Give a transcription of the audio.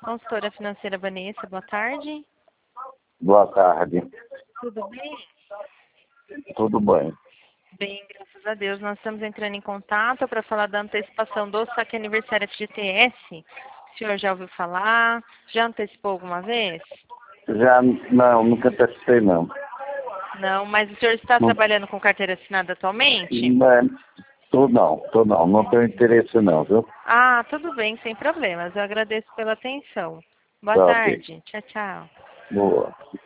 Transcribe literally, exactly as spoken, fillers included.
Consultora financeira Vanessa, boa tarde. Boa tarde. Tudo bem? Tudo bem. Bem, graças a Deus. Nós estamos entrando em contato para falar da antecipação do saque aniversário F G T S. O senhor já ouviu falar? Já antecipou alguma vez? Já não, nunca testei não. Não, mas o senhor está Não. trabalhando com carteira assinada atualmente? Não, tô não, tô não, não tenho interesse não, viu? Ah, tudo bem, sem problemas. Eu agradeço pela atenção. Boa Tá, ok. tarde. Tchau, tchau. Boa.